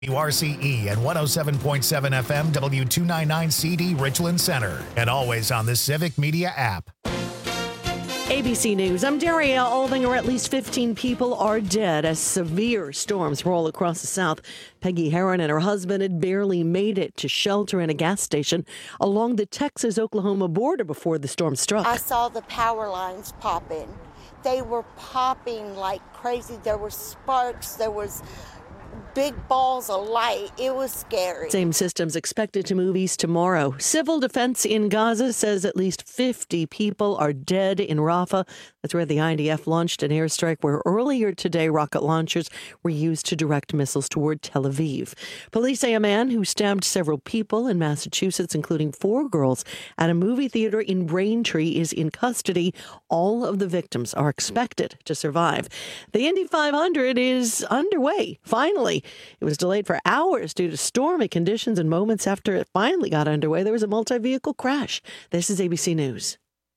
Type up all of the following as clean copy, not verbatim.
WRCE and 107.7 FM W299CD Richland Center, and always on the Civic Media app. ABC News. I'm Daria Aldinger. At least 15 people are dead as severe storms roll across the South. Peggy Heron and her husband had barely made it to shelter in a gas station along the Texas-Oklahoma border before the storm struck. I saw the power lines popping. They were popping like crazy. There were sparks. There was big balls of light. It was scary. Same systems expected to move east tomorrow. Civil defense in Gaza says at least 50 people are dead in Rafah. That's where the IDF launched an airstrike where earlier today rocket launchers were used to direct missiles toward Tel Aviv. Police say a man who stabbed several people in Massachusetts, including 4 girls, at a movie theater in Braintree is in custody. All of the victims are expected to survive. The Indy 500 is underway, finally. It was delayed for hours due to stormy conditions, and moments after it finally got underway, there was a multi-vehicle crash. This is ABC News.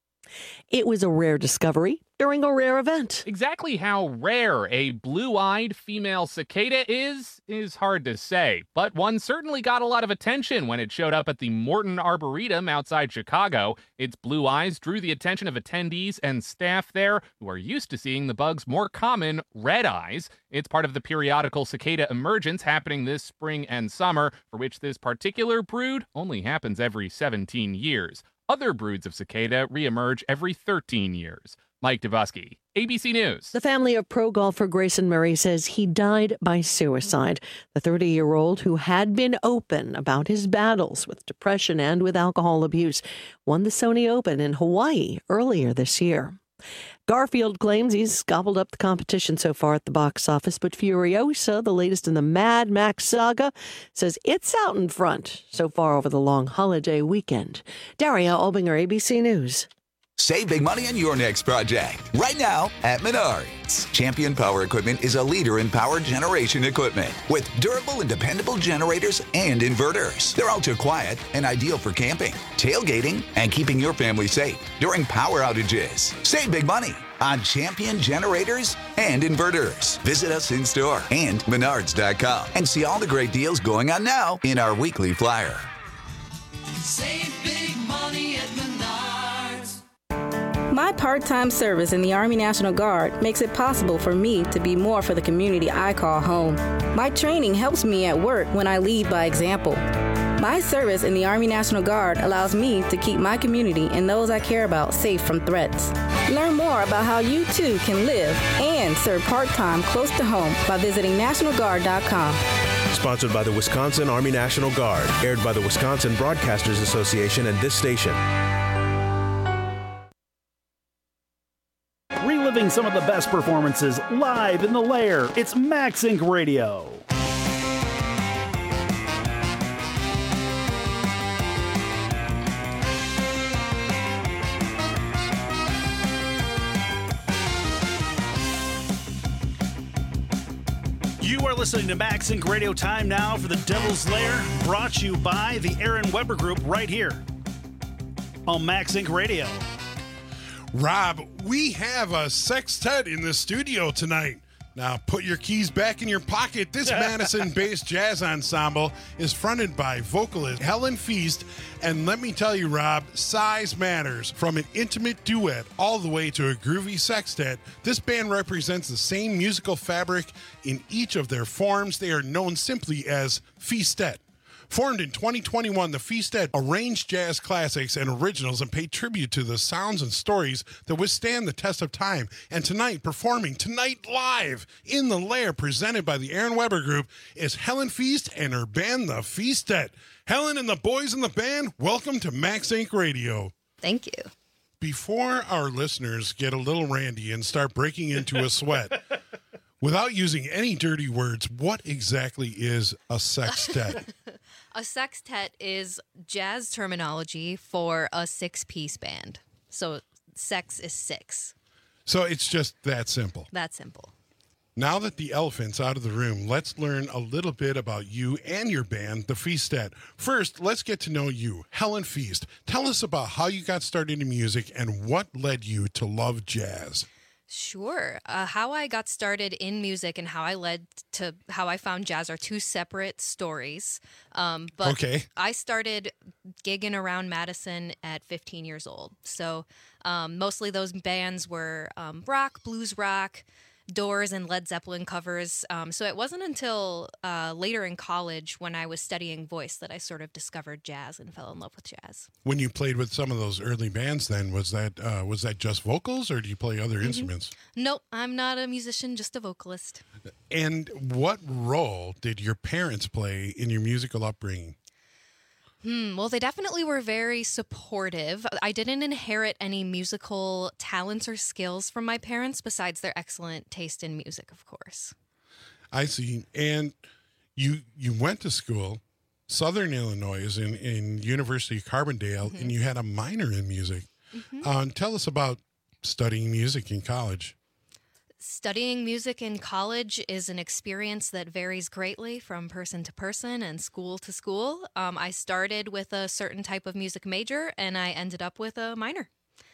It was a rare discovery during a rare event. Exactly how rare a blue-eyed female cicada is hard to say, but one certainly got a lot of attention when it showed up at the Morton Arboretum outside Chicago. Its blue eyes drew the attention of attendees and staff there who are used to seeing the bug's more common red eyes. It's part of the periodical cicada emergence happening this spring and summer, for which this particular brood only happens every 17 years. Other broods of cicada reemerge every 13 years. Mike Dubusky, ABC News. The family of pro golfer Grayson Murray says he died by suicide. The 30-year-old, who had been open about his battles with depression and with alcohol abuse, won the Sony Open in Hawaii earlier this year. Garfield claims he's gobbled up the competition so far at the box office, but Furiosa, the latest in the Mad Max saga, says it's out in front so far over the long holiday weekend. Daria Albinger, ABC News. Save big money on your next project right now at Menards. Champion Power Equipment is a leader in power generation equipment with durable and dependable generators and inverters. They're ultra quiet and ideal for camping, tailgating, and keeping your family safe during power outages. Save big money on Champion generators and inverters. Visit us in store and Menards.com and see all the great deals going on now in our weekly flyer. Save big money at Menards. My part-time service in the Army National Guard makes it possible for me to be more for the community I call home. My training helps me at work when I lead by example. My service in the Army National Guard allows me to keep my community and those I care about safe from threats. Learn more about how you too can live and serve part-time close to home by visiting NationalGuard.com. Sponsored by the Wisconsin Army National Guard, aired by the Wisconsin Broadcasters Association and this station. Reliving some of the best performances live in the Lair. It's Max Inc. Radio. You are listening to Max Inc. Radio. Time now for the Devil's Lair, brought to you by the Aaron Weber Group right here on Max Inc. Radio. Rob, we have a sextet in the studio tonight. Now, put your keys back in your pocket. This Madison-based jazz ensemble is fronted by vocalist Helen Feast. And let me tell you, Rob, size matters. From an intimate duet all the way to a groovy sextet, this band represents the same musical fabric in each of their forms. They are known simply as Feastet. Formed in 2021, the Feastet arranged jazz classics and originals and pay tribute to the sounds and stories that withstand the test of time. And performing tonight live in the Lair, presented by the Aaron Weber Group, is Helen Feast and her band, the Feastet. Helen and the boys in the band, welcome to Max Inc. Radio. Thank you. Before our listeners get a little randy and start breaking into a sweat, without using any dirty words, what exactly is a sextet? A sextet is jazz terminology for a 6-piece band. So sex is 6. So it's just that simple. That simple. Now that the elephant's out of the room, let's learn a little bit about you and your band, the Feastet. First, let's get to know you. Helen Feast, tell us about how you got started in music and what led you to love jazz. Sure. How I got started in music and how I led to how I found jazz are two separate stories. But Okay. I started gigging around Madison at 15 years old. So mostly those bands were rock, blues rock, Doors and Led Zeppelin covers. So it wasn't until later in college when I was studying voice that I sort of discovered jazz and fell in love with jazz. When you played with some of those early bands, then was that just vocals, or do you play other instruments? Nope, I'm not a musician, just a vocalist. And what role did your parents play in your musical upbringing? Well, they definitely were very supportive. I didn't inherit any musical talents or skills from my parents besides their excellent taste in music, of course. I see. And you went to school, Southern Illinois, in University of Carbondale, and you had a minor in music. Tell us about studying music in college. Studying music in college is an experience that varies greatly from person to person and school to school. I started with a certain type of music major, and I ended up with a minor.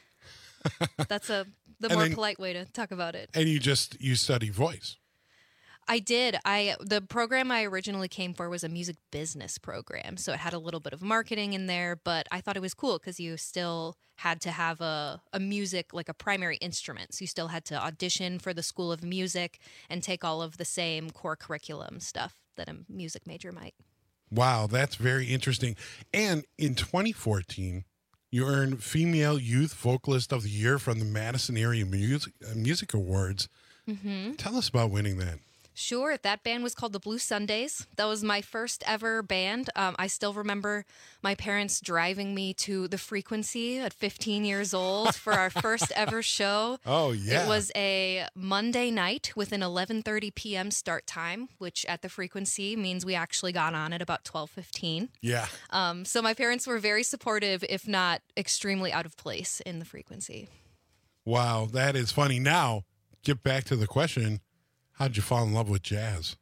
That's the more polite way to talk about it. And you study voice. I did. The program I originally came for was a music business program, so it had a little bit of marketing in there, but I thought it was cool because you still had to have a music, like a primary instrument. So you still had to audition for the School of Music and take all of the same core curriculum stuff that a music major might. Wow, that's very interesting. And in 2014, you earned Female Youth Vocalist of the Year from the Madison Area Music Awards. Tell us about winning that. Sure. That band was called the Blue Sundays. That was my first ever band. I still remember my parents driving me to the Frequency at 15 years old for our first ever show. Oh, yeah. It was a Monday night with an 11:30 p.m. start time, which at the Frequency means we actually got on at about 12:15. Yeah. So my parents were very supportive, if not extremely out of place in the Frequency. Wow, that is funny. Now, get back to the question. How'd you fall in love with jazz?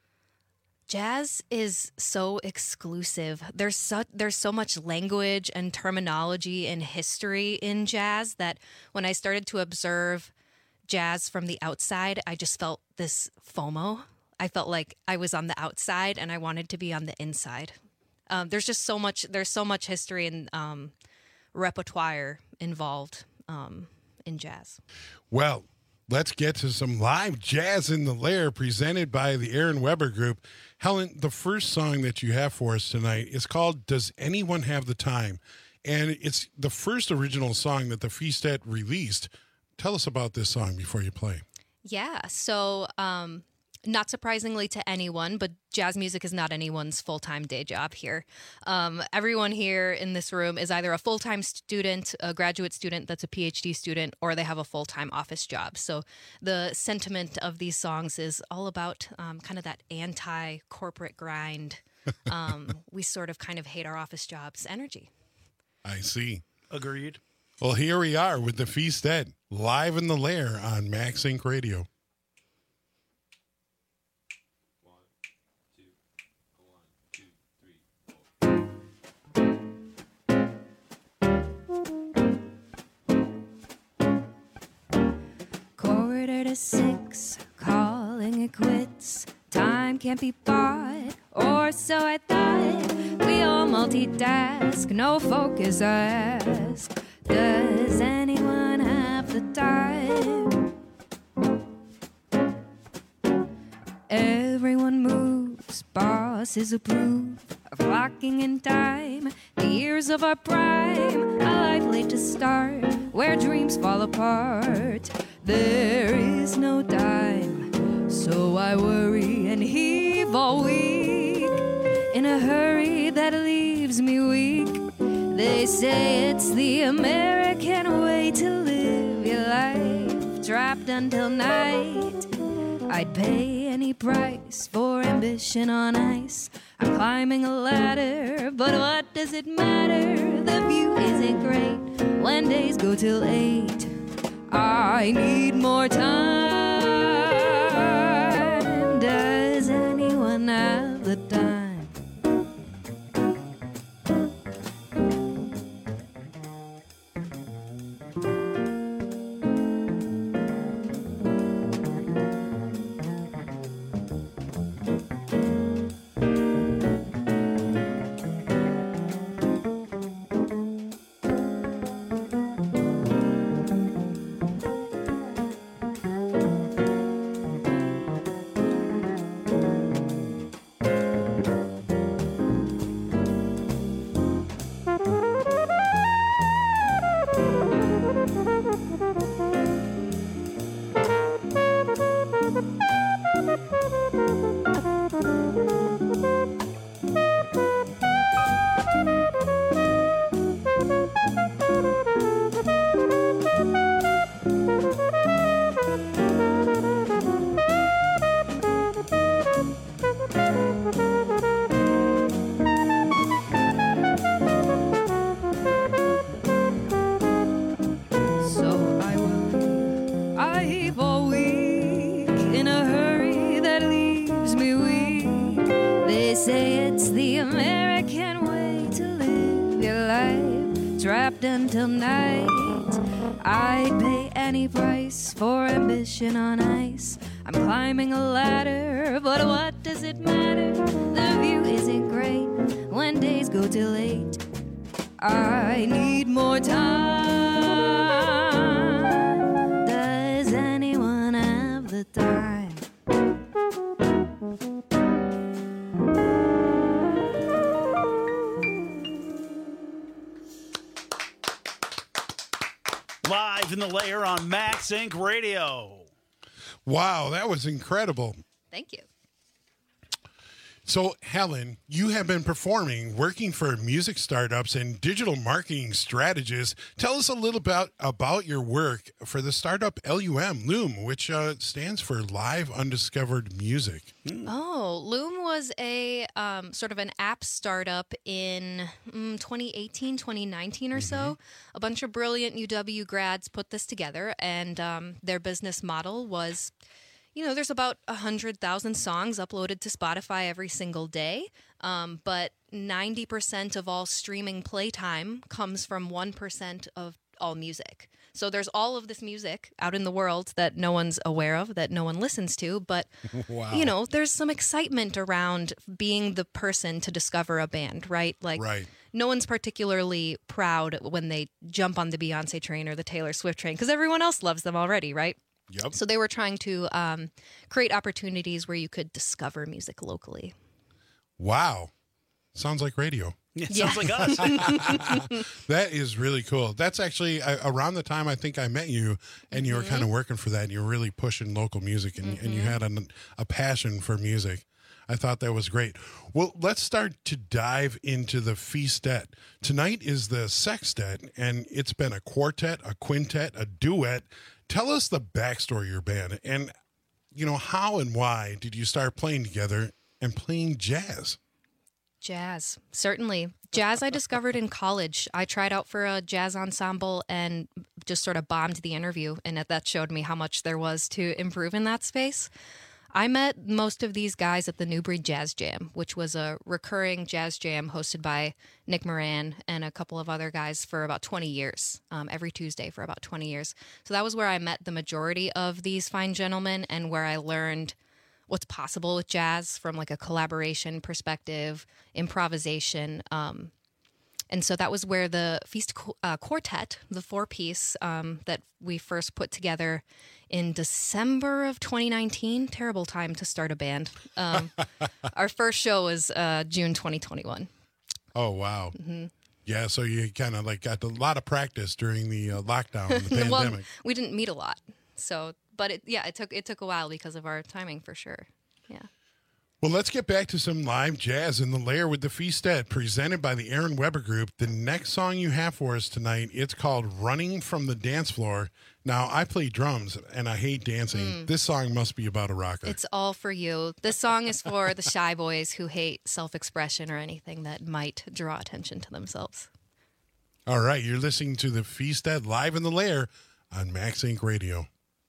Jazz is so exclusive. There's so much language and terminology and history in jazz that when I started to observe jazz from the outside, I just felt this FOMO. I felt like I was on the outside and I wanted to be on the inside. There's so much history and repertoire involved in jazz. Well, let's get to some live Jazz in the Lair presented by the Aaron Weber Group. Helen, the first song that you have for us tonight is called Does Anyone Have the Time? And it's the first original song that the Feastet released. Tell us about this song before you play. Yeah, so not surprisingly to anyone, but jazz music is not anyone's full-time day job here. Everyone here in this room is either a full-time student, a graduate student that's a PhD student, or they have a full-time office job. So the sentiment of these songs is all about kind of that anti-corporate grind. We sort of kind of hate our office jobs energy. I see. Agreed. Well, here we are with the Feastet, live in the Lair on Max Inc. Radio. Quarter to 6, calling it quits. Time can't be bought, or so I thought. We all multitask, no focus ask. Does anyone have the time? Everyone moves, bosses approve of clocking in time. The years of our prime, a life late to start, where dreams fall apart. There is no time, so I worry and heave all week in a hurry that leaves me weak. They say it's the American way to live your life, trapped until night. I'd pay any price for ambition on ice. I'm climbing a ladder, but what does it matter? The view isn't great when days go till 8. I need more time. Does anyone have the time? It's the American way to live your life, trapped until night. I'd pay any price for ambition on ice. I'm climbing a ladder, but what does it matter? The view isn't great when days go till late. I need more time. Does anyone have the time? Live in the Lair on Max Inc. Radio. Wow, that was incredible. Thank you. So, Helen, you have been performing, working for music startups and digital marketing strategists. Tell us a little about your work for the startup Loom, which stands for Live Undiscovered Music. Oh, Loom was a sort of an app startup in 2018, 2019 or so. A bunch of brilliant UW grads put this together, and their business model was, there's about 100,000 songs uploaded to Spotify every single day, but 90% of all streaming playtime comes from 1% of all music. So there's all of this music out in the world that no one's aware of, that no one listens to, but, Wow. There's some excitement around being the person to discover a band, right? Like, Right. No one's particularly proud when they jump on the Beyonce train or the Taylor Swift train because everyone else loves them already, right? Yep. So they were trying to create opportunities where you could discover music locally. Wow. Sounds like radio. It sounds like us. That is really cool. That's actually around the time I think I met you, and you were kind of working for that, and you were really pushing local music, and you had a passion for music. I thought that was great. Well, let's start to dive into the feastet. Tonight is the sextet, and it's been a quartet, a quintet, a duet. Tell us the backstory of your band, and how and why did you start playing together and playing jazz? Jazz, certainly. Jazz I discovered in college. I tried out for a jazz ensemble and just sort of bombed the interview, and that showed me how much there was to improve in that space. I met most of these guys at the Newbury Jazz Jam, which was a recurring jazz jam hosted by Nick Moran and a couple of other guys for about 20 years, every Tuesday for about 20 years. So that was where I met the majority of these fine gentlemen and where I learned what's possible with jazz from like a collaboration perspective, improvisation. And so that was where the Feast Quartet, the four-piece that we first put together in December of 2019. Terrible time to start a band. Our first show was June 2021. Oh, wow. Mm-hmm. Yeah, so you kind of got a lot of practice during the lockdown and the pandemic. Well, we didn't meet a lot. So, but it took a while because of our timing for sure. Yeah. Well, let's get back to some live jazz in the Lair with the Feastet, presented by the Aaron Weber Group. The next song you have for us tonight, it's called Running from the Dance Floor. Now, I play drums, and I hate dancing. This song must be about a rocker. It's all for you. This song is for the shy boys who hate self-expression or anything that might draw attention to themselves. All right, you're listening to the Feastet live in the Lair on Max Inc. Radio.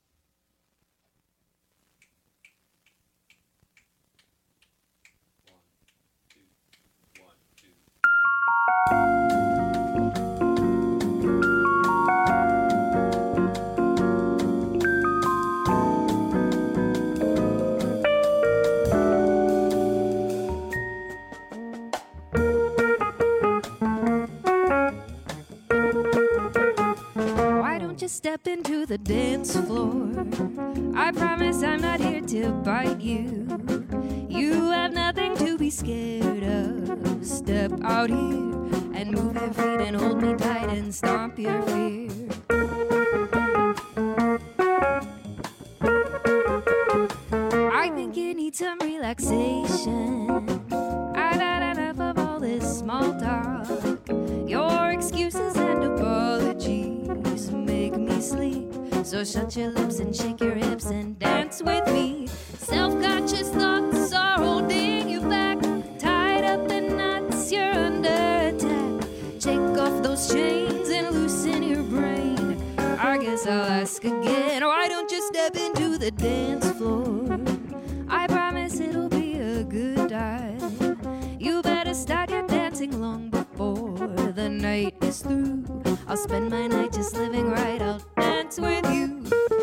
Step into the dance floor. I promise I'm not here to bite you. You have nothing to be scared of. Step out here and move your feet and hold me tight and stomp your fear. I think you need some relaxation. I've had enough of all this small talk. Your excuses and apologies make me sleep. So shut your lips and shake your hips and dance with me. Self-conscious thoughts are holding you back. Tied up in knots, you're under attack. Take off those chains and loosen your brain. I guess I'll ask again, why don't you step into the dance floor? I promise it'll be a good time. You'll night is through, I'll spend my night just living right. I'll dance with you.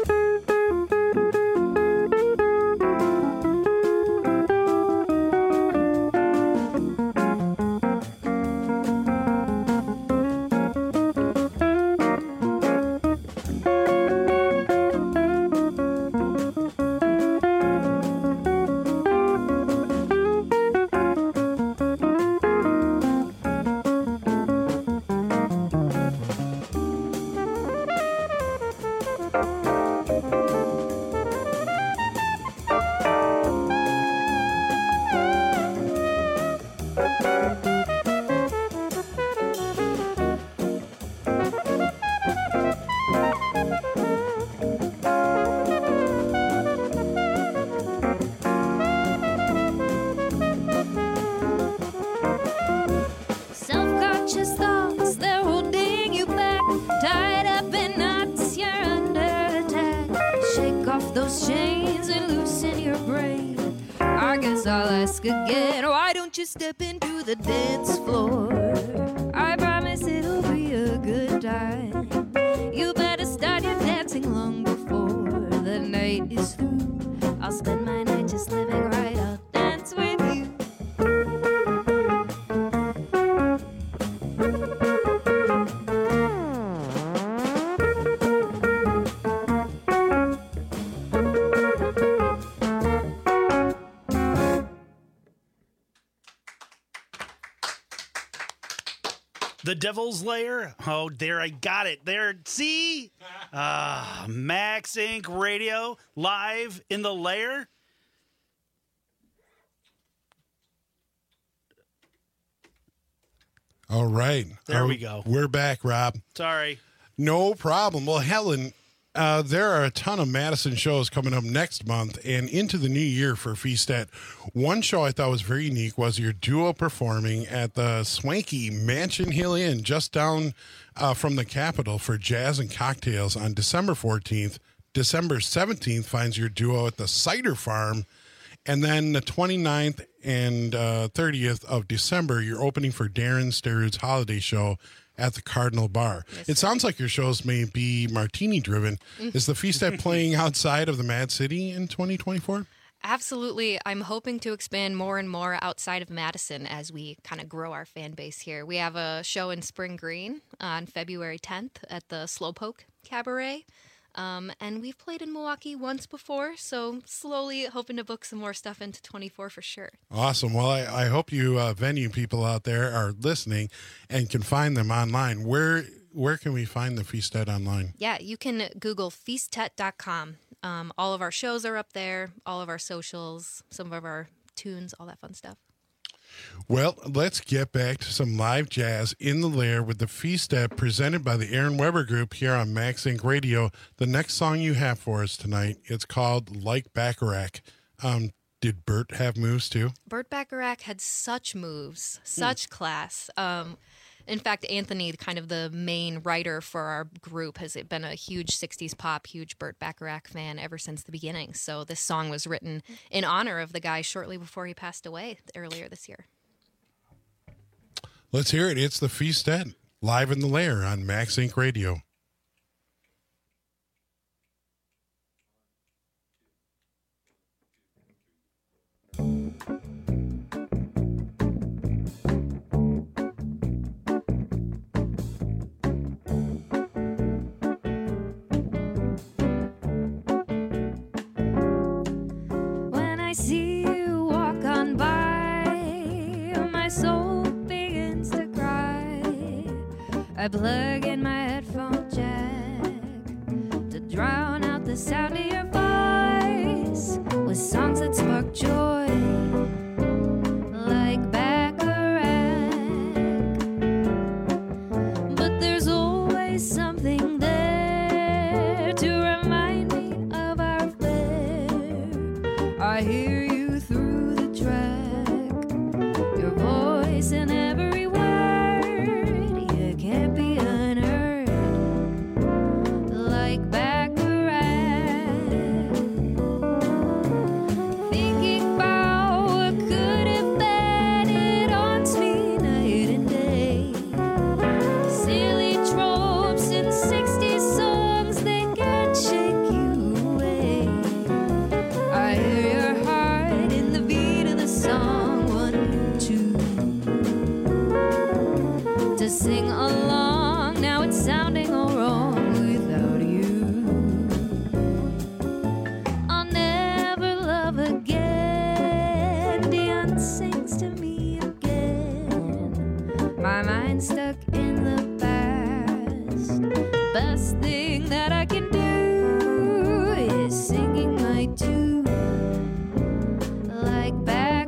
Self-conscious thoughts, they're holding you back. Tied up in knots, you're under attack. Shake off those chains and loosen your brain. I guess I'll ask again, why don't you step into the dance floor? I promise it'll be a good time. You better start your dancing long before the night is through. I'll spend my night just living right. I'll dance with you. The Devil's Lair. Oh, there, I got it. There, see? Max Inc. Radio, live in the lair. All right. There we go. We're back, Rob. Sorry. No problem. Well, Helen, there are a ton of Madison shows coming up next month and into the new year for Feastet. One show I thought was very unique was your duo performing at the swanky Mansion Hill Inn just down from the Capitol for Jazz and Cocktails on December 14th. December 17th finds your duo at the Cider Farm. And then the 29th and 30th of December, you're opening for Darren Sturrid's holiday show at the Cardinal Bar. Yes. It sounds like your shows may be martini-driven. Is the Feastet playing outside of the Mad City in 2024? Absolutely. I'm hoping to expand more and more outside of Madison as we kind of grow our fan base here. We have a show in Spring Green on February 10th at the Slowpoke Cabaret. And we've played in Milwaukee once before, so slowly hoping to book some more stuff into 24 for sure. Awesome. Well, I hope you venue people out there are listening and can find them online. Where can we find the Feastet online? Yeah, you can Google feastet.com. All of our shows are up there, all of our socials, some of our tunes, all that fun stuff. Well, let's get back to some live jazz in the lair with the Feastet presented by the Aaron Weber Group here on Max Inc. Radio. The next song you have for us tonight, it's called Like Bacharach. Did Burt have moves too? Burt Bacharach had such moves, such class. In fact, Anthony, kind of the main writer for our group, has been a huge 60s pop, huge Burt Bacharach fan ever since the beginning. So this song was written in honor of the guy shortly before he passed away earlier this year. Let's hear it. It's the Feastet, live in the lair on Max Inc. Radio. When I see you walk on by, my soul begins to cry. I plug in my headphone jack to drown out the sound of your voice with songs that spark joy, like Bacharach. But there's always something there to remind me of our flair. I hear you through the track, your voice in every word. You can't be unheard, like Bacharach. Thinking about what could have been, it haunts me night and day. My mind's stuck in the past. Best thing that I can do is singing my tune like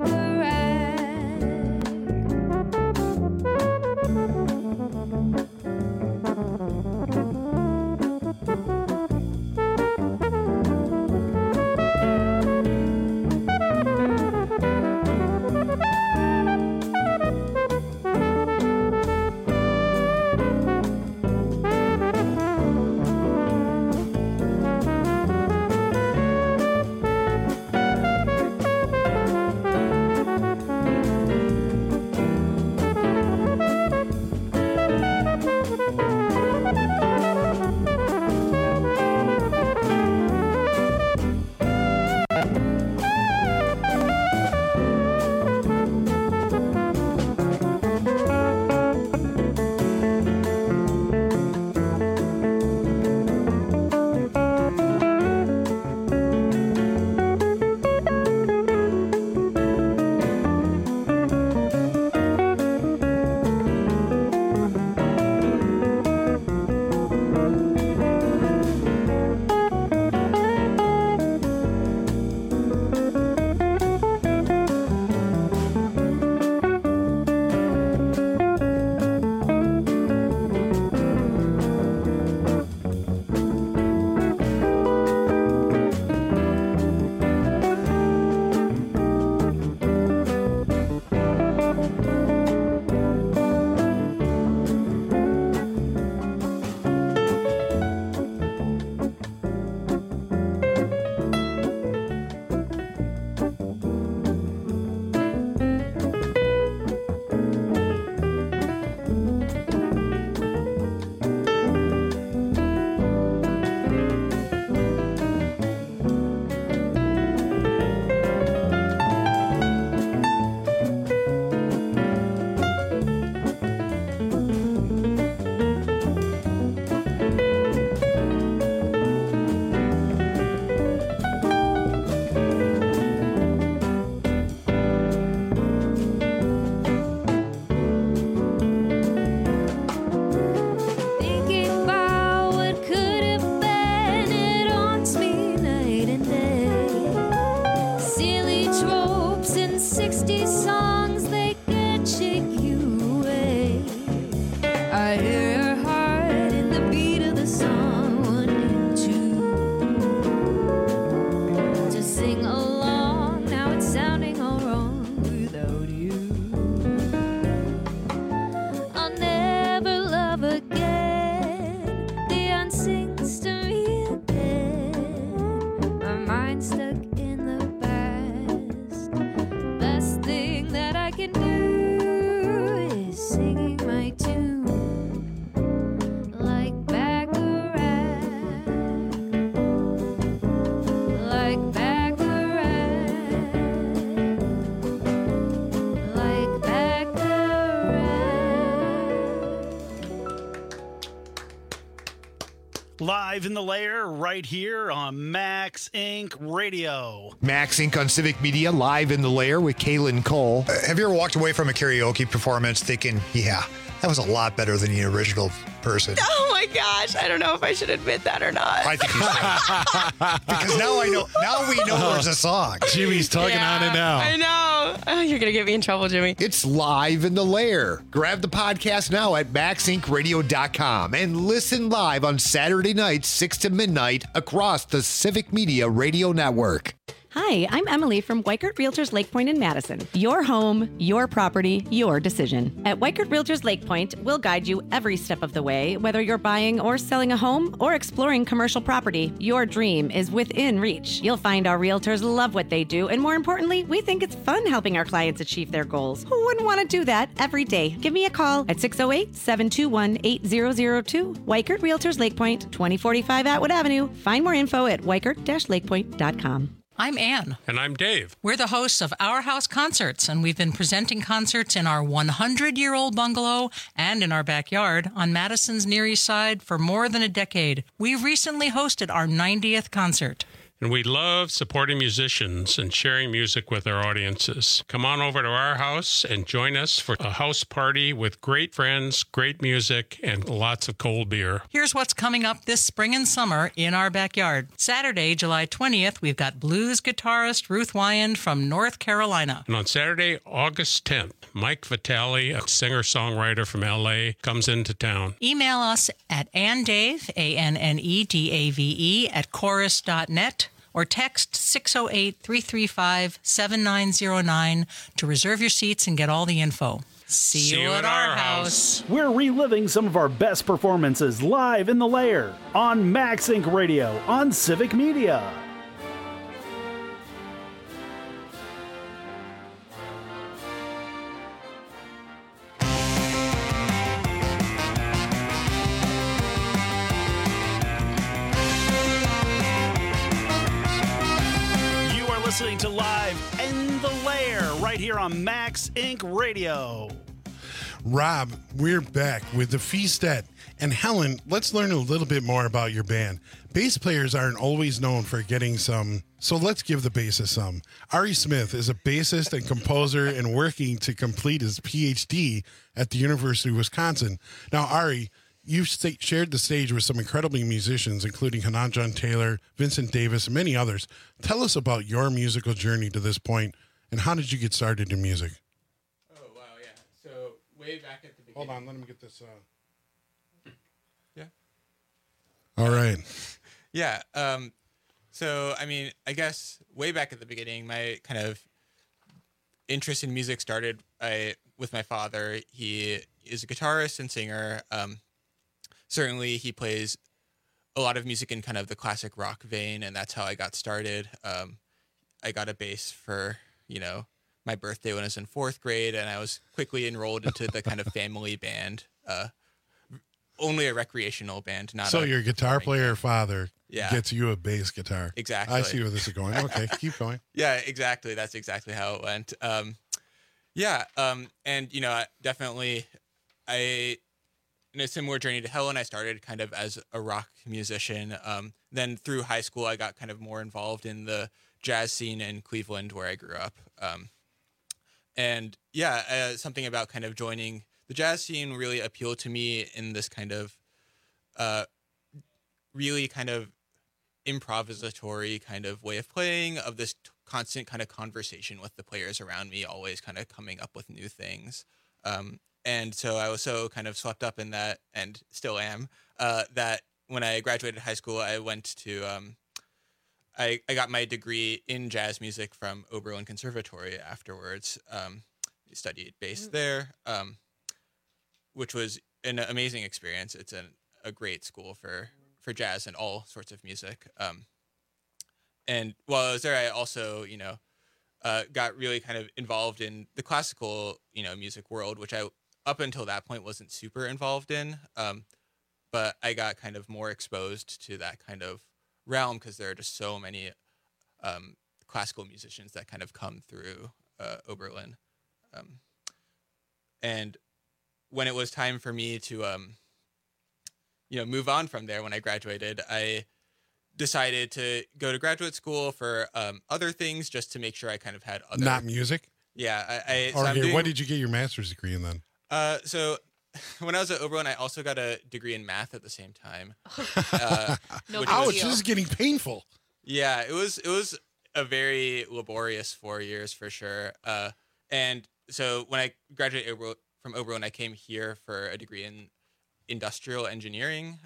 Live in the Lair right here on Max Inc. Radio. Max Inc. on Civic Media, live in the Lair with Kaylin Cole. Have you ever walked away from a karaoke performance thinking, yeah, that was a lot better than the original person? Oh my gosh, I don't know if I should admit that or not. I think you should. Because now I know. Now we know there's a song. Jimmy's tugging on it now. I know. Oh, you're going to get me in trouble, Jimmy. It's Live in the Lair. Grab the podcast now at maxincradio.com and listen live on Saturday nights, 6 to midnight, across the Civic Media Radio Network. Hi, I'm Emily from Weichert Realtors Lake Point in Madison. Your home, your property, your decision. At Weichert Realtors Lake Point, we'll guide you every step of the way, whether you're buying or selling a home or exploring commercial property. Your dream is within reach. You'll find our realtors love what they do, and more importantly, we think it's fun helping our clients achieve their goals. Who wouldn't want to do that every day? Give me a call at 608-721-8002. Weichert Realtors Lake Point, 2045 Atwood Avenue. Find more info at weichert-lakepoint.com. I'm Ann. And I'm Dave. We're the hosts of Our House Concerts, and we've been presenting concerts in our 100-year-old bungalow and in our backyard on Madison's Near East Side for more than a decade. We recently hosted our 90th concert. and we love supporting musicians and sharing music with our audiences. Come on over to our house and join us for a house party with great friends, great music, and lots of cold beer. Here's what's coming up this spring and summer in our backyard. Saturday, July 20th, we've got blues guitarist Ruth Wyand from North Carolina. And on Saturday, August 10th, Mike Vitale, a singer-songwriter from L.A., comes into town. Email us at annedave, ANNEDAVE, at chorus.net or text 608-335-7909 to reserve your seats and get all the info. See you at our house. We're reliving some of our best performances live in the Lair on Max Inc. Radio on Civic Media. Listening to Live in the Lair right here on Max Inc. Radio. Rob, we're back with the Feastet. And Helen, let's learn a little bit more about your band. Bass players aren't always known for getting some, so let's give the bassist some. Ari Smith is a bassist and composer and working to complete his PhD at the University of Wisconsin. Now, Ari, you've shared the stage with some incredible musicians, including Hanan John Taylor, Vincent Davis, and many others. Tell us about your musical journey to this point, and how did you get started in music? Oh, wow, yeah. So, way back at the beginning. Hold on, let me get this. Yeah. All right. Yeah. So, I mean, I guess way back at the beginning, my kind of interest in music started with my father. He is a guitarist and singer. Certainly, he plays a lot of music in kind of the classic rock vein, and that's how I got started. I got a bass for, my birthday when I was in 4th grade, and I was quickly enrolled into the kind of family band, only a recreational band, not so your guitar player father Yeah. gets you a bass guitar. Exactly. I see where this is going. Okay, keep going. Yeah, exactly. That's exactly how it went. And, definitely in a similar journey to Helen, I started kind of as a rock musician. Then through high school, I got kind of more involved in the jazz scene in Cleveland, where I grew up. Something about kind of joining the jazz scene really appealed to me in this kind of really kind of improvisatory kind of way of playing, of this constant kind of conversation with the players around me, always kind of coming up with new things. And so I was so kind of swept up in that, and still am, that when I graduated high school, I went to, I got my degree in jazz music from Oberlin Conservatory afterwards. Studied bass there, which was an amazing experience. It's a great school for jazz and all sorts of music. And while I was there, I also, got really kind of involved in the classical, music world, which I, up until that point, wasn't super involved in. But I got kind of more exposed to that kind of realm because there are just so many classical musicians that kind of come through Oberlin. And when it was time for me to, move on from there when I graduated, I decided to go to graduate school for other things, just to make sure I kind of had other... Not music? Yeah. What did you get your master's degree in then? So when I was at Oberlin, I also got a degree in math at the same time. Ouch, this is getting painful. Yeah, it was a very laborious 4 years for sure. And so when I graduated from Oberlin, I came here for a degree in industrial engineering.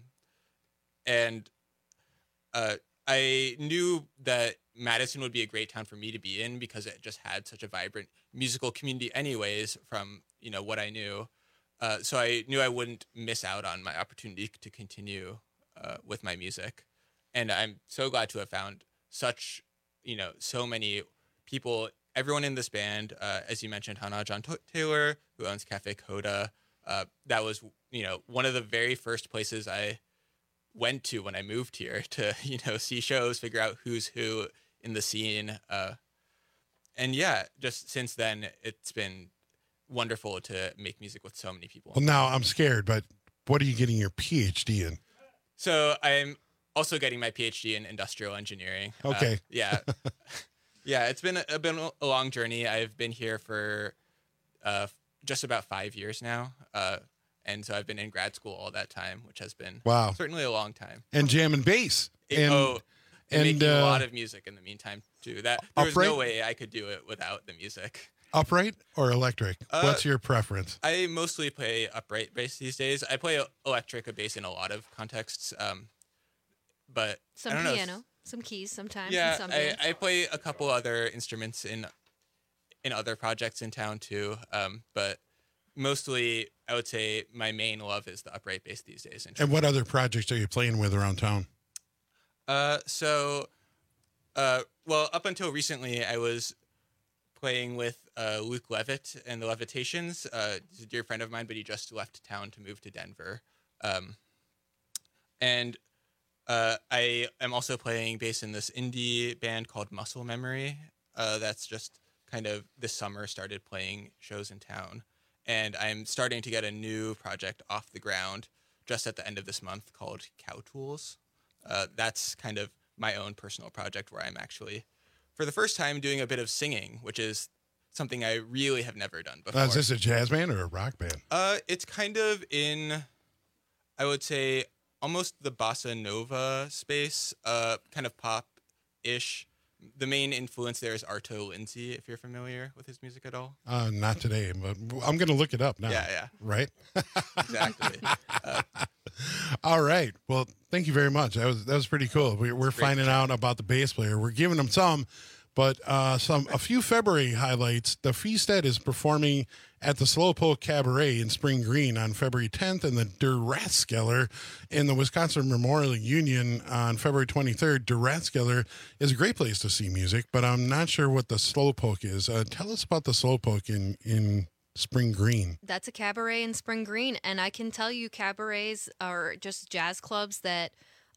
I knew that Madison would be a great town for me to be in because it just had such a vibrant musical community anyways from, what I knew. So I knew I wouldn't miss out on my opportunity to continue with my music. And I'm so glad to have found such, so many people, everyone in this band, as you mentioned, Hanan John Taylor, who owns Cafe Coda. That was, one of the very first places I went to when I moved here to, see shows, figure out who's who in the scene. And yeah, just since then, it's been wonderful to make music with so many people. Well, now I'm scared, but what are you getting your PhD in? So I'm also getting my PhD in industrial engineering. Okay. Yeah. Yeah, it's been a long journey. I've been here for just about 5 years now. And so I've been in grad school all that time, which has been certainly a long time. And jam and bass. And making a lot of music in the meantime, too. There was no way I could do it without the music. Upright or electric? What's your preference? I mostly play upright bass these days. I play electric bass in a lot of contexts, but some I don't piano, know. some keys sometimes. Yeah, in some bands. I play a couple other instruments in other projects in town too, but mostly I would say my main love is the upright bass these days. And what other projects are you playing with around town? Well, up until recently, I was playing with Luke Levitt and the Levitations. He's a dear friend of mine, but he just left town to move to Denver. And I am also playing bass in this indie band called Muscle Memory. That's just kind of this summer started playing shows in town. And I'm starting to get a new project off the ground just at the end of this month called Cow Tools. That's kind of my own personal project where I'm actually, for the first time, doing a bit of singing, which is something I really have never done before. Is this a jazz band or a rock band? It's kind of in, I would say, almost the bossa nova space, kind of pop-ish. The main influence there is Arto Lindsay, if you're familiar with his music at all. Not today, but I'm going to look it up now. Yeah. Right? Exactly. All right. Well, thank you very much. That was pretty cool. We're finding out about the bass player. We're giving him some, but a few February highlights. The Feasted is performing at the Slowpoke Cabaret in Spring Green on February 10th, and the Der Rathskeller in the Wisconsin Memorial Union on February 23rd. Der Rathskeller is a great place to see music, but I'm not sure what the Slowpoke is. Tell us about the Slowpoke in Spring Green. That's a cabaret in Spring Green, and I can tell you cabarets are just jazz clubs that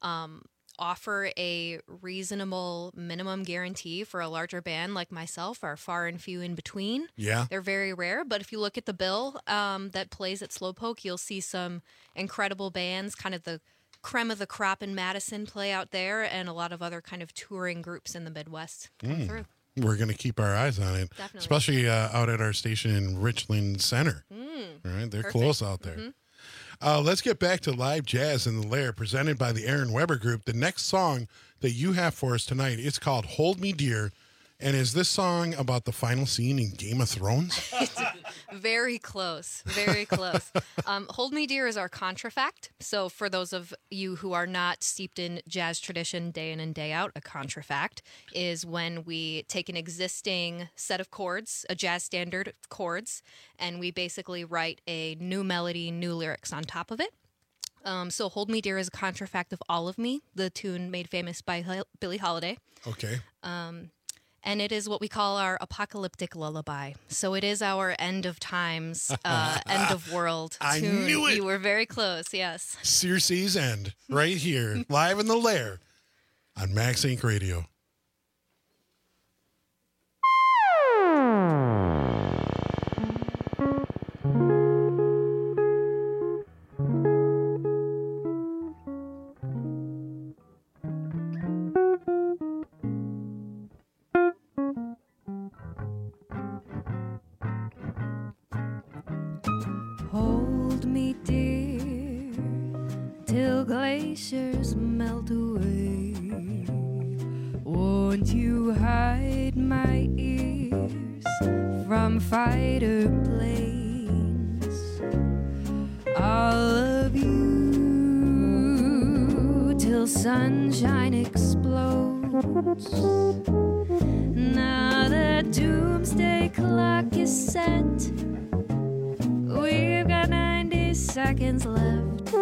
offer a reasonable minimum guarantee for a larger band like myself are far and few in between. Yeah. They're very rare, but if you look at the bill that plays at Slowpoke, you'll see some incredible bands, kind of the creme of the crop in Madison play out there, and a lot of other kind of touring groups in the Midwest come through. We're going to keep our eyes on it, Definitely. especially out at our station in Richland Center. Right, they're Perfect. close out there. Let's get back to live jazz in the Lair, presented by the Aaron Weber Group. The next song that you have for us tonight, it's called "Hold Me Dear," and is this song about the final scene in Game of Thrones? Very close. Very close. Hold Me Dear is our contrafact. So for those of you who are not steeped in jazz tradition day in and day out, a contrafact is when we take an existing set of chords, a jazz standard chords, and we basically write a new melody, new lyrics on top of it. So Hold Me Dear is a contrafact of All of Me, the tune made famous by Billie Holiday. Okay. And it is what we call our apocalyptic lullaby. So it is our end of times, end of world I tune. knew it. You were very close, yes. Circe's End, right here, live in the Lair on Max Inc. Radio. Hold me, dear, till glaciers melt away. Won't you hide my ears from fighter planes? I'll love you till sunshine explodes. Now the doomsday clock is set. We've got 90 seconds left.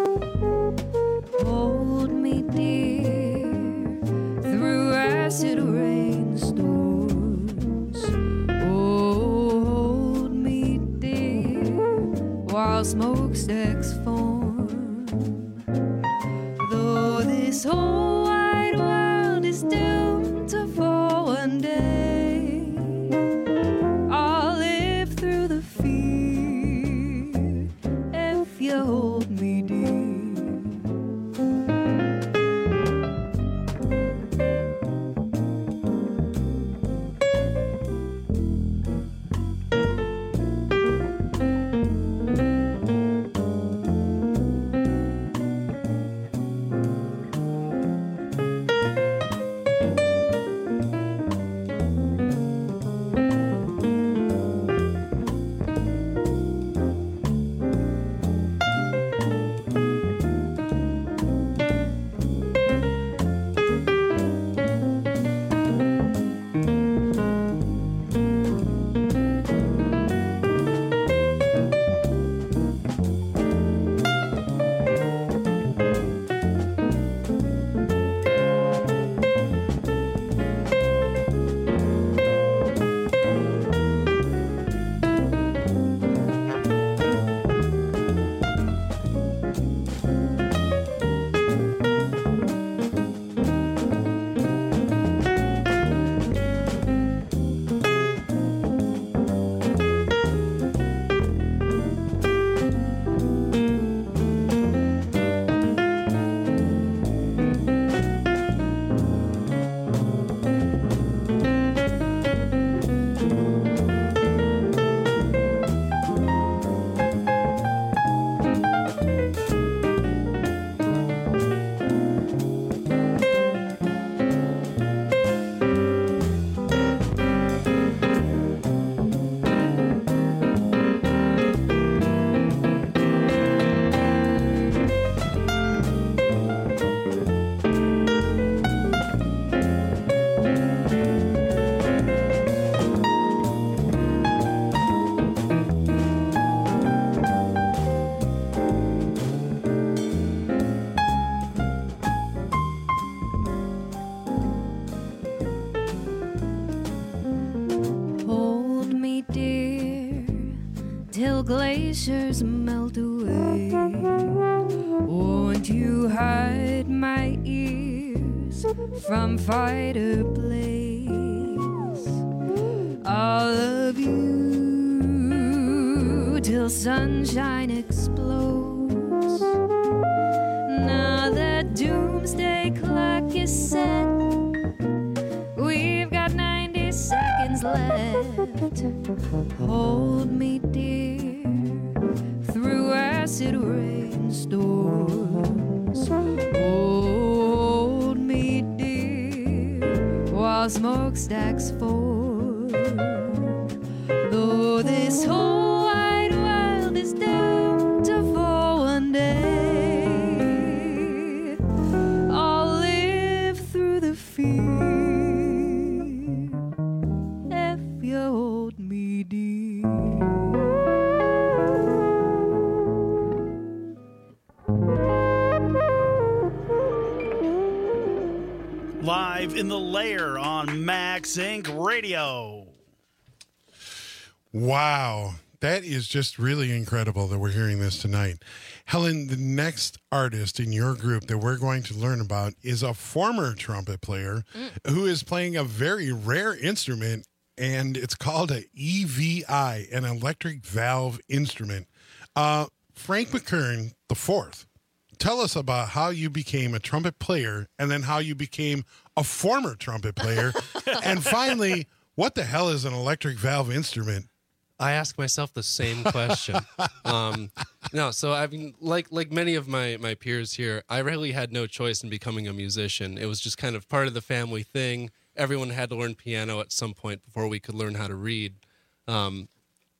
Hold me, dear, through acid rainstorms. Oh, hold me, dear, while smokestacks form. Though this whole wide world is doomed to fall one day, I'll live through the fear if you hold me, dear. till glaciers melt away. Won't you hide my ears from fighter blaze? I'll love you till sunshine explodes. Now that doomsday clock is set, we've got 90 seconds left. Hold me dear through acid rainstorms. Hold me dear while smokestacks form. Though this whole wide world is doomed to fall one day, I'll live through the fear if you hold me dear. Live in the Lair on Max Inc. Radio. Wow. That is just really incredible that we're hearing this tonight. Helen, the next artist in your group that we're going to learn about is a former trumpet player who is playing a very rare instrument, and it's called a EVI, an electric valve instrument. Frank McKern IV, tell us about how you became a trumpet player and then how you became a former trumpet player. And finally, what the hell is an electric valve instrument? I ask myself the same question. No, so I mean, like many of my peers here, I really had no choice in becoming a musician. It was just kind of part of the family thing. Everyone had to learn piano at some point before we could learn how to read, and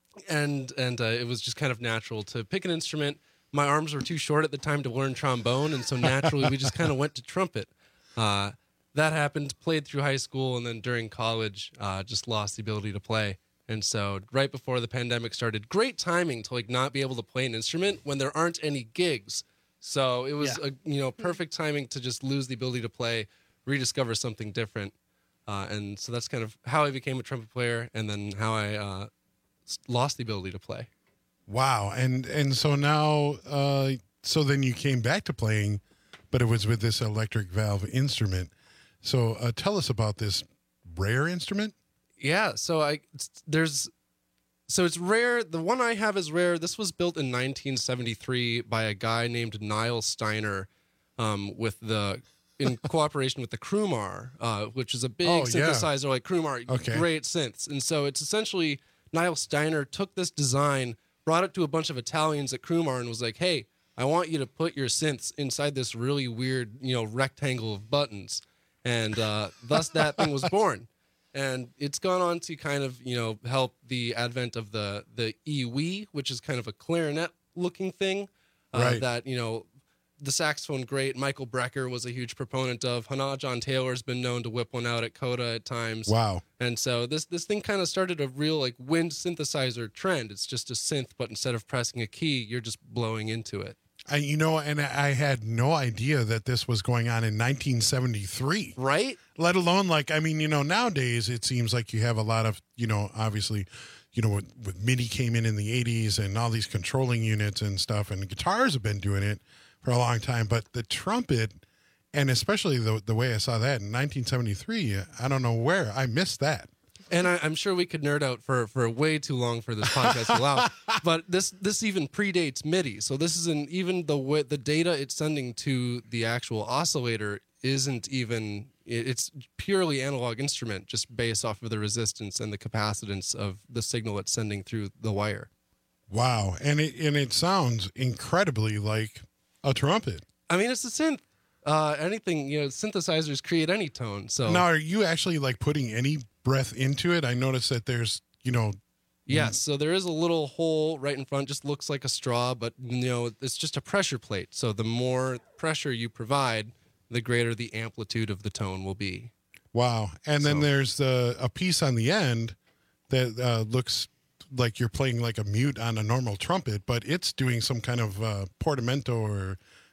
it was just kind of natural to pick an instrument. My arms were too short at the time to learn trombone, and so naturally we just kind of went to trumpet. That happened, played through high school, and then during college, just lost the ability to play. And so right before the pandemic started, great timing to not be able to play an instrument when there aren't any gigs. So it was perfect timing to just lose the ability to play, rediscover something different. And so that's kind of how I became a trumpet player, and then how I lost the ability to play. Wow. And so now, so then you came back to playing, but it was with this electric valve instrument. So tell us about this rare instrument. Yeah, so it's rare. The one I have is rare. This was built in 1973 by a guy named Niall Steiner, in cooperation with the Krumar, which is a big synthesizer like Krumar, great synths. And so it's essentially Niall Steiner took this design, brought it to a bunch of Italians at Krumar, and was like, "Hey, I want you to put your synths inside this really weird, rectangle of buttons," and thus that thing was born. And it's gone on to kind of, help the advent of the EWI, which is kind of a clarinet-looking thing that, the saxophone great Michael Brecker was a huge proponent of. Hannah John Taylor's been known to whip one out at Coda at times. Wow. And so this thing kind of started a real wind synthesizer trend. It's just a synth, but instead of pressing a key, you're just blowing into it. And I had no idea that this was going on in 1973. Right? Let alone, nowadays it seems like you have a lot of, obviously, with MIDI came in the 80s and all these controlling units and stuff, and guitars have been doing it for a long time. But the trumpet, and especially the way I saw that in 1973, I don't know where. I missed that. And I'm sure we could nerd out for way too long for this podcast to allow. But this even predates MIDI. So this isn't even the data it's sending to the actual oscillator isn't even, it's purely analog instrument, just based off of the resistance and the capacitance of the signal it's sending through the wire. Wow. And it sounds incredibly like a trumpet. I mean, it's a synth. Anything, synthesizers create any tone. So now, are you actually putting any breath into it? I noticed that there's, Yes, so there is a little hole right in front, just looks like a straw, but it's just a pressure plate. So the more pressure you provide, the greater the amplitude of the tone will be. Wow. And then there's a piece on the end that looks like you're playing like a mute on a normal trumpet, but it's doing some kind of portamento or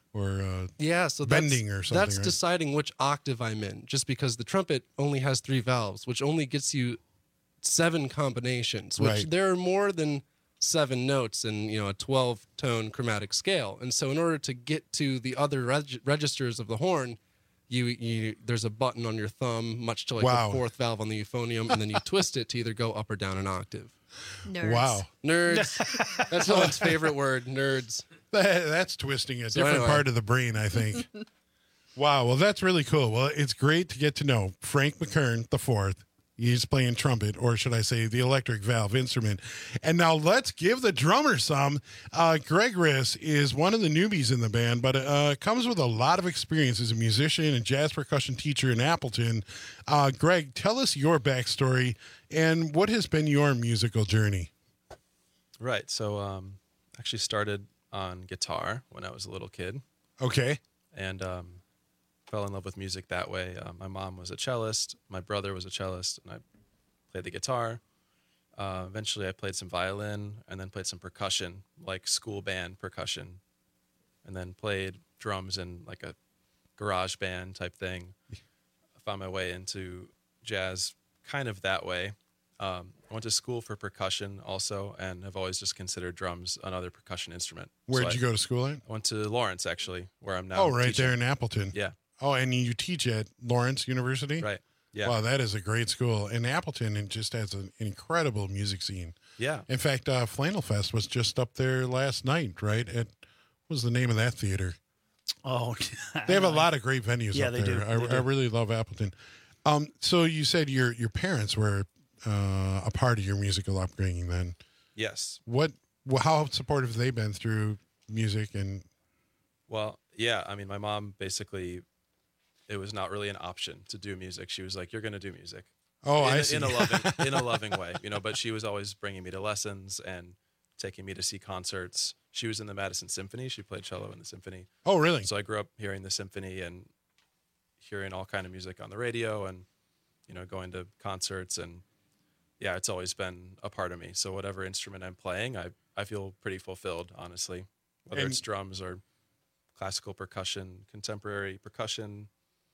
bending or something. That's deciding which octave I'm in, just because the trumpet only has 3 valves, which only gets you 7 combinations, which there are more than 7 notes in a 12-tone chromatic scale. And so in order to get to the other registers of the horn, there's a button on your thumb, much to like the 4th valve on the euphonium, and then you twist it to either go up or down an octave. Nerds. Wow. Nerds. That's Owen's favorite word, nerds. That's twisting a different part of the brain, I think. Wow, well, that's really cool. Well, it's great to get to know Frank McKern the fourth. He's playing trumpet, or should I say the electric valve instrument. And now let's give the drummer some. Greg Riss is one of the newbies in the band, but comes with a lot of experience as a musician and jazz percussion teacher in Appleton. Greg, tell us your backstory and what has been your musical journey. Right, so actually started on guitar when I was a little kid. Okay. And fell in love with music that way. My mom was a cellist. My brother was a cellist, and I played the guitar. Eventually, I played some violin and then played some percussion, like school band percussion, and then played drums in like a garage band type thing. I found my way into jazz kind of that way. I went to school for percussion also, and have always just considered drums another percussion instrument. Where did you go to school at? I went to Lawrence, actually, where I'm now. Oh, right teaching. there in Appleton. Yeah. Oh, and you teach at Lawrence University? Right. Yeah. Wow, that is a great school. And Appleton, it just has an incredible music scene. Yeah. In fact, Flannel Fest was just up there last night, right? What was the name of that theater? Oh, they have a lot of great venues up they there. do. I really love Appleton. So you said your parents were a part of your musical upbringing then. Yes. How supportive have they been through music and? Well, yeah. I mean, my mom basically, it was not really an option to do music. She was like, "You're going to do music." Oh, I see. In a loving way, But she was always bringing me to lessons and taking me to see concerts. She was in the Madison Symphony. She played cello in the symphony. Oh, really? So I grew up hearing the symphony and hearing all kind of music on the radio, and going to concerts, and yeah, it's always been a part of me. So whatever instrument I'm playing, I feel pretty fulfilled, honestly. Whether it's drums or classical percussion, contemporary percussion.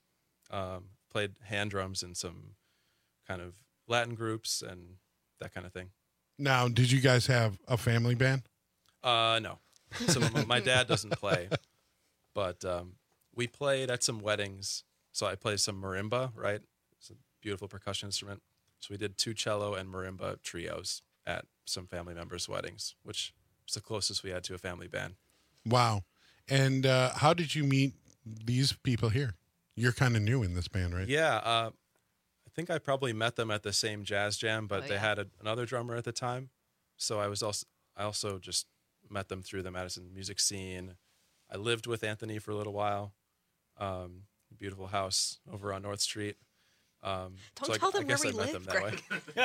Played hand drums in some kind of Latin groups and that kind of thing. Now, did you guys have a family band? No. So my dad doesn't play, but we played at some weddings. So I played some marimba, right? It's a beautiful percussion instrument. So we did 2 cello and marimba trios at some family members' weddings, which was the closest we had to a family band. Wow. And how did you meet these people here? You're kind of new in this band, right? Yeah. I think I probably met them at the same jazz jam, but they had another drummer at the time. So I also just met them through the Madison music scene. I lived with Anthony for a little while. Beautiful house over on North Street. Don't tell them where we live, Greg.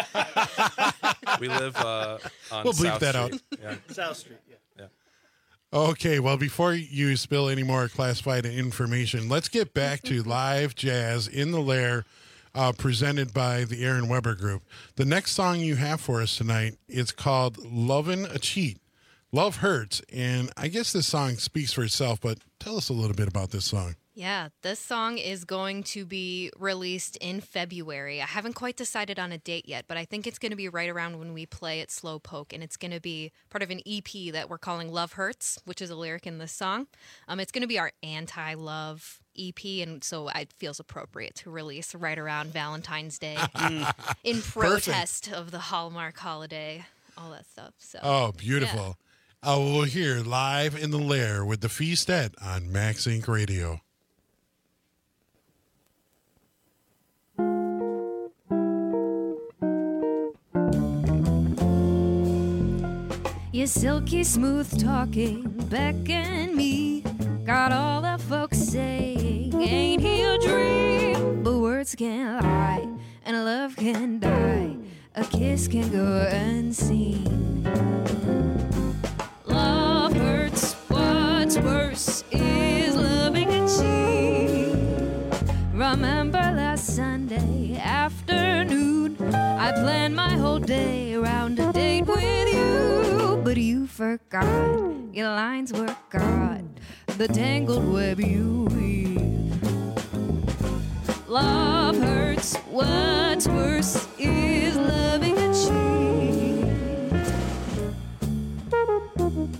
We live on we'll South bleep that Street. out. Yeah. South Street, yeah. Okay, well, before you spill any more classified information, let's get back to live jazz in the Lair, presented by the Aaron Weber Group. The next song you have for us tonight is called Lovin' a Cheat. Love Hurts, and I guess this song speaks for itself, but tell us a little bit about this song. Yeah, this song is going to be released in February. I haven't quite decided on a date yet, but I think it's going to be right around when we play at Slowpoke, and it's going to be part of an EP that we're calling Love Hurts, which is a lyric in this song. It's going to be our anti-love EP, and so it feels appropriate to release right around Valentine's Day in protest of the Hallmark holiday, all that stuff. So, oh, beautiful. Yeah. We'll hear Live in the Lair with the Feastette on Max Inc. Radio. Your silky smooth talking Beck and me got all the folks saying, ain't he a dream? But words can't lie and love can die. A kiss can go unseen. Love hurts, what's worse is loving a cheat. Remember last Sunday afternoon, I planned my whole day around a date with you, but you forgot, your lines were caught, the tangled web you weave. Love hurts, what's worse is loving a cheat.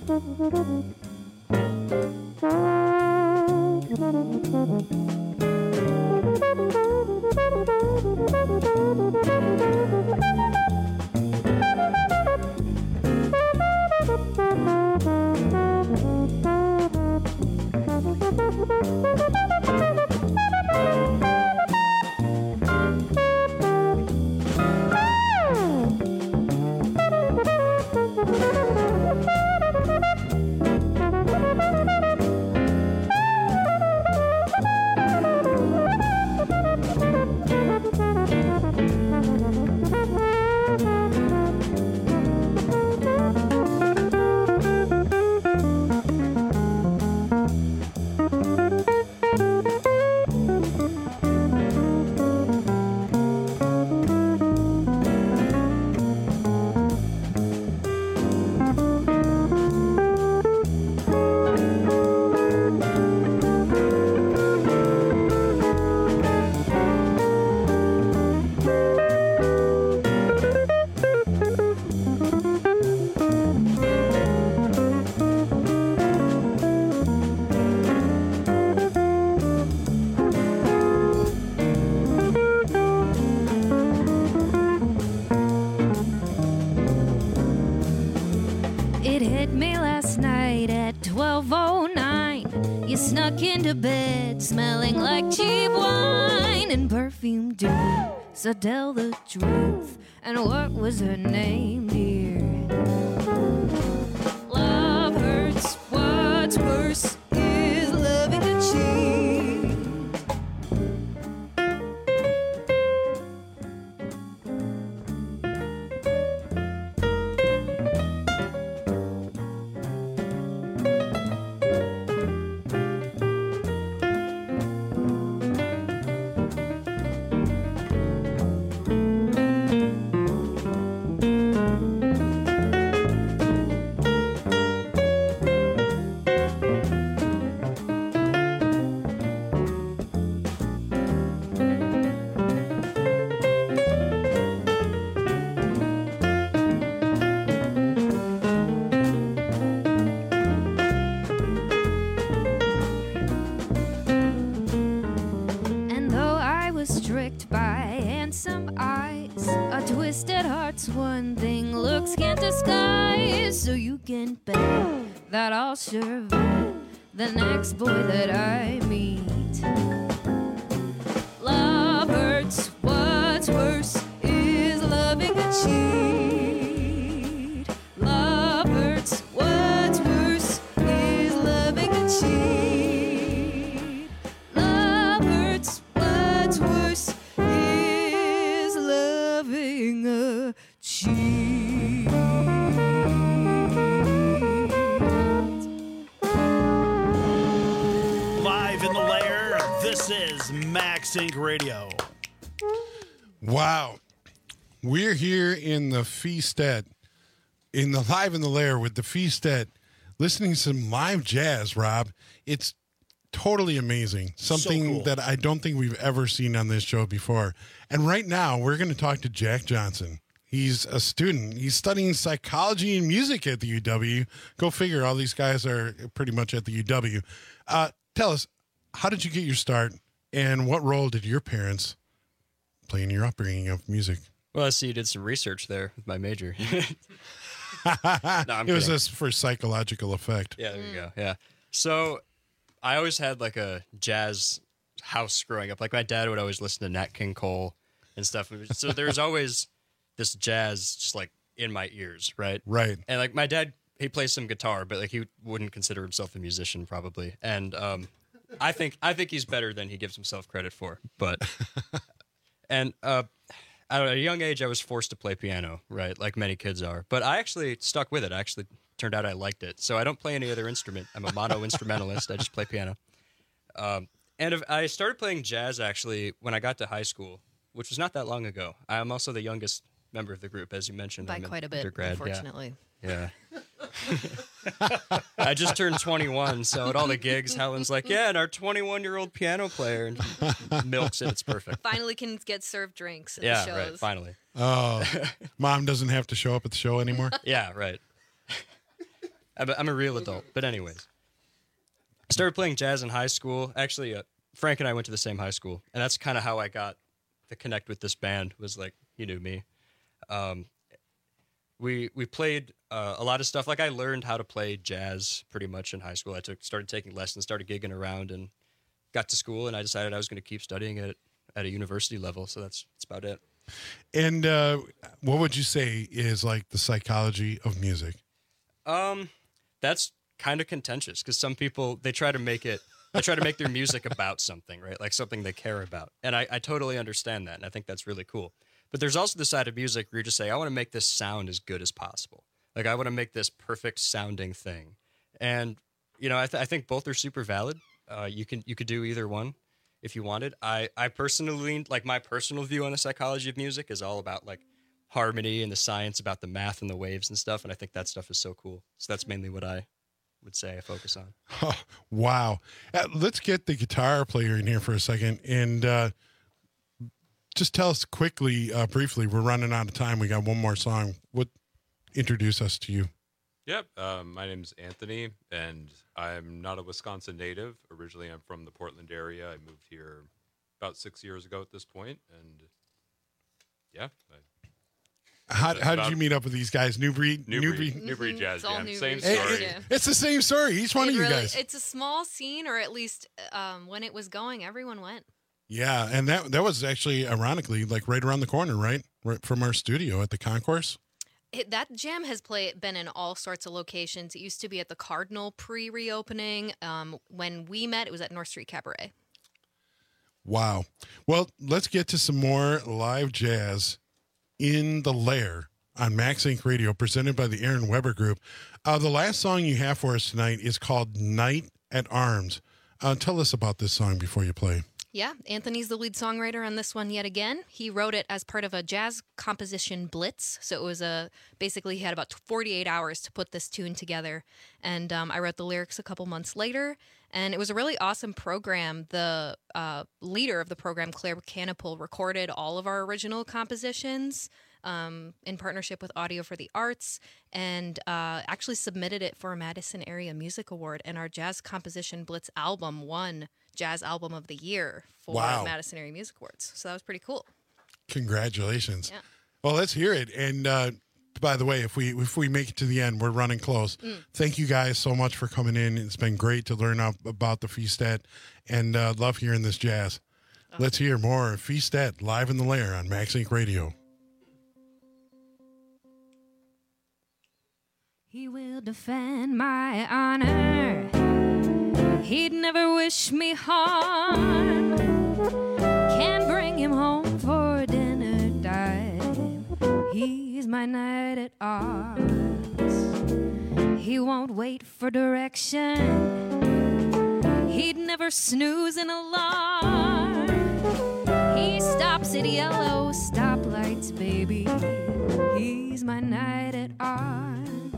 It hit me last night at 12:09. You snuck into bed smelling like cheap wine and perfume, dear. So tell the truth. And what was her name, dear? Love hurts. What's worse is loving a cheat. Tricked by handsome eyes, a twisted heart's one thing looks can't disguise. So you can bet that I'll survive the next boy that I meet. Love hurts. What's worse is loving a cheat. Love hurts. What's worse is loving a cheat. Love hurts. What's worse is loving a cheat. Live in the lair, this is Max Inc. Radio. Wow. We're here in the Feasted, in the Live in the Lair with the Feasted, listening to some live jazz, Rob. It's totally amazing. Something So cool. that I don't think we've ever seen on this show before. And right now, we're going to talk to Jack Johnson. He's a student. He's studying psychology and music at the UW. Go figure, all these guys are pretty much at the UW. Tell us, how did you get your start, and what role did your parents play in your upbringing of music? Well, I see you did some research there with my major. No, I'm It was kidding. this for psychological effect. Yeah, there you go. Yeah. So I always had like a jazz house growing up. Like my dad would always listen to Nat King Cole and stuff. So there's always this jazz just like in my ears, right? Right. And like my dad, he plays some guitar, but like he wouldn't consider himself a musician probably. And I think he's better than he gives himself credit for. But and at a young age, I was forced to play piano, right? Like many kids are. But I actually stuck with it. I actually turned out I liked it. So I don't play any other instrument. I'm a mono-instrumentalist. I just play piano. And I started playing jazz, actually, when I got to high school, which was not that long ago. I'm also the youngest member of the group, as you mentioned. By I'm an quite a bit, undergrad. unfortunately. Yeah. I just turned 21, so at all the gigs, Helen's like, yeah, and our 21-year-old piano player, and milks it. It's perfect. Finally can get served drinks at Yeah, the shows. right, finally. Oh, mom doesn't have to show up at the show anymore? Yeah, right. I'm a real adult. But anyways, I started playing jazz in high school. Actually, Frank and I went to the same high school, and that's kind of how I got to connect with this band. Was like he knew me. We played a lot of stuff. Like I learned how to play jazz pretty much in high school. I started taking lessons, started gigging around, and got to school. And I decided I was going to keep studying it at a university level. So that's about it. And what would you say is like the psychology of music? That's kind of contentious because some people they try to make their music about something, right? Like something they care about. And I totally understand that, and I think that's really cool. But there's also the side of music where you just say, I want to make this sound as good as possible. Like I want to make this perfect sounding thing. And you know, I think both are super valid. You could do either one if you wanted. I personally, like my personal view on the psychology of music is all about like harmony and the science about the math and the waves and stuff. And I think that stuff is so cool. So that's mainly what I would say I focus on. Oh, wow. Let's get the guitar player in here for a second. And just tell us quickly, briefly, we're running out of time. We got one more song. Introduce us to you. Yep. My name's Anthony, and I'm not a Wisconsin native. Originally, I'm from the Portland area. I moved here about 6 years ago at this point, and yeah. How did you meet up with these guys? New Breed Jazz Jam. New Same Breed. story. It's the same story. Each one of you guys. It's a small scene, or at least when it was going, everyone went. Yeah, and that was actually, ironically, like right around the corner, right from our studio at the Concourse. That jam has been in all sorts of locations. It used to be at the Cardinal pre-reopening. When we met, it was at North Street Cabaret. Wow. Well, let's get to some more live jazz in the Lair on Max Inc. Radio, presented by the Aaron Weber Group. The last song you have for us tonight is called Night at Arms. Tell us about this song before you play. Yeah, Anthony's the lead songwriter on this one yet again. He wrote it as part of a jazz composition blitz. So it was basically he had about 48 hours to put this tune together. And I wrote the lyrics a couple months later. And it was a really awesome program. The leader of the program, Claire Canapel, recorded all of our original compositions in partnership with Audio for the Arts, and actually submitted it for a Madison Area Music Award. And our Jazz Composition Blitz album won Jazz Album of the Year for Madison Area Music Awards. So that was pretty cool. Congratulations. Yeah. Well, let's hear it. And by the way, if we make it to the end, we're running close. Thank you guys so much for coming in. It's been great to learn about the Feastet, and love hearing this jazz. Let's hear more Feastet live in the Lair on Max Inc. Radio. He will defend my honor. He'd never wish me harm. Can't bring him home for dinner time. He's my knight at arms. He won't wait for direction. He'd never snooze an alarm. He stops at yellow stoplights, baby. He's my knight at arms.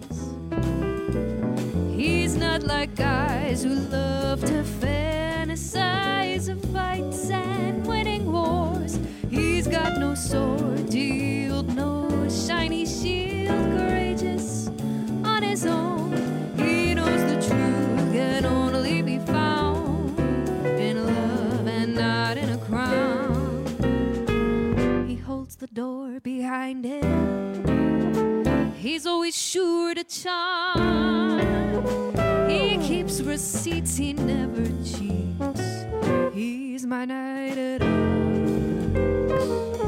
He's not like guys who love to fantasize of fights and winning wars. He's got no sword to yield, no shiny shield, courageous on his own. He knows the truth can only be found in love and not in a crown. He holds the door behind him. He's always sure to charm. He keeps receipts, he never cheats. He's my knight at arms.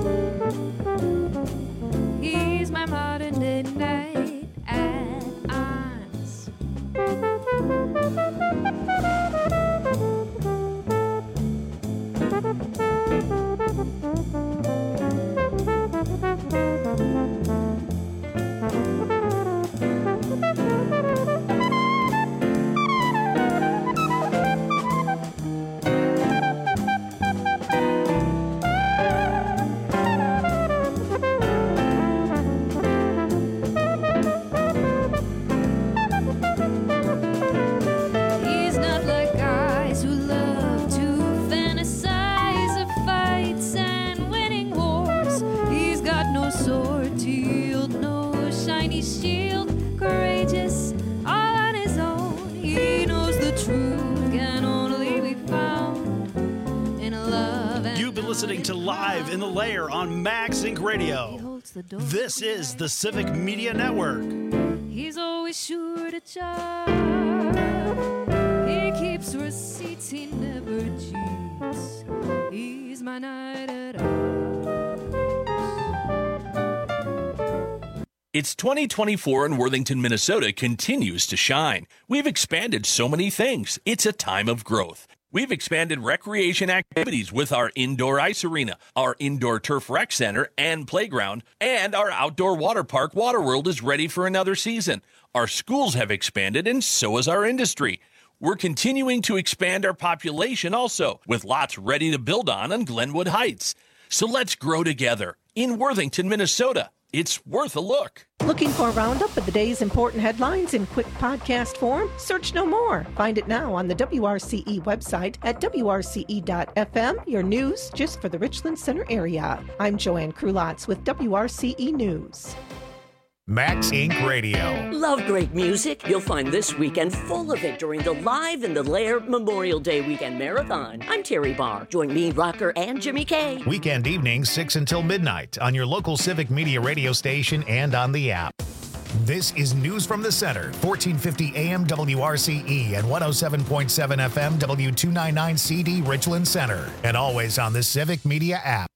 He's my modern day knight at arms. listening to Live in the Lair on Max Inc. Radio. This is the Civic Media Network. He's always sure to charge. He keeps receipts, he never cheats. He's my knight at arms. It's 2024 and Worthington, Minnesota continues to shine. We've expanded so many things. It's a time of growth. We've expanded recreation activities with our indoor ice arena, our indoor turf rec center and playground, and our outdoor water park, Waterworld, is ready for another season. Our schools have expanded, and so has our industry. We're continuing to expand our population also, with lots ready to build on Glenwood Heights. So let's grow together in Worthington, Minnesota. It's worth a look. Looking for a roundup of the day's important headlines in quick podcast form? Search no more. Find it now on the WRCE website at WRCE.FM, your news just for the Richland Center area. I'm Joanne Krulotz with WRCE News. Max Inc. Radio. Love great music? You'll find this weekend full of it during the Live in the Lair Memorial Day Weekend Marathon. I'm Terry Barr. Join me, Rocker, and Jimmy K. Weekend evenings, 6 until midnight on your local Civic Media radio station and on the app. This is News from the Center, 1450 AM WRCE and 107.7 FM W299 CD Richland Center, and always on the Civic Media app.